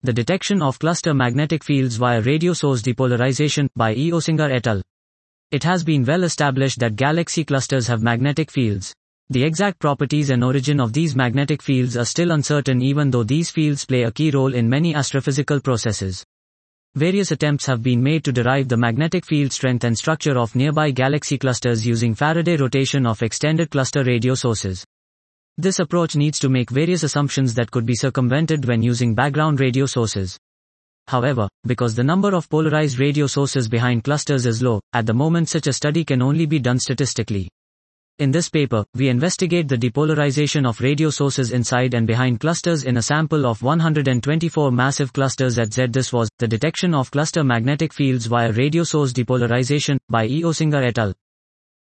The detection of cluster magnetic fields via radio source depolarization, by E. Oesinger et al. It has been well established that galaxy clusters have magnetic fields. The exact properties and origin of these magnetic fields are still uncertain, even though these fields play a key role in many astrophysical processes. Various attempts have been made to derive the magnetic field strength and structure of nearby galaxy clusters using Faraday rotation of extended cluster radio sources. This approach needs to make various assumptions that could be circumvented when using background radio sources. However, because the number of polarized radio sources behind clusters is low, at the moment such a study can only be done statistically. In this paper, we investigate the depolarization of radio sources inside and behind clusters in a sample of 124 massive clusters at Z. This was the detection of cluster magnetic fields via radio source depolarization, by E. Oesinger et al.